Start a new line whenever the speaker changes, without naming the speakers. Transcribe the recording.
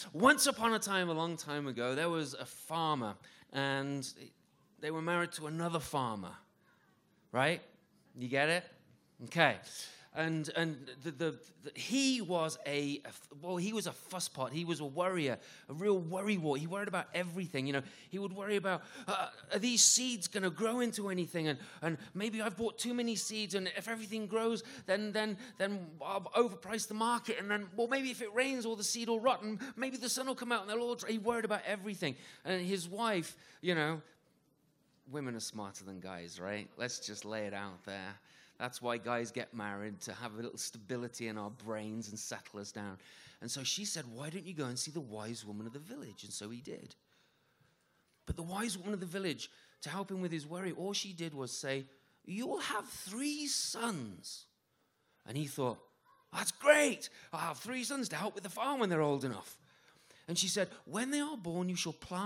Once upon a time, a long time ago, there was a farmer, and they were married to another farmer, right? You get it? Okay. And he was a fusspot. He was a worrier, a real worrywart. He worried about everything. You know, he would worry about, are these seeds going to grow into anything? And maybe I've bought too many seeds, and if everything grows, then I'll overprice the market. And then, well, maybe if it rains, all the seed will rot, and maybe the sun will come out, and they'll all dry. He worried about everything. And his wife, you know, women are smarter than guys, right? Let's just lay it out there. That's why guys get married, to have a little stability in our brains and settle us down. And so she said, why don't you go and see the wise woman of the village? And so he did. But the wise woman of the village, to help him with his worry, all she did was say, you'll have 3 sons. And he thought, that's great. I'll have 3 sons to help with the farm when they're old enough. And she said, when they are born, you shall plant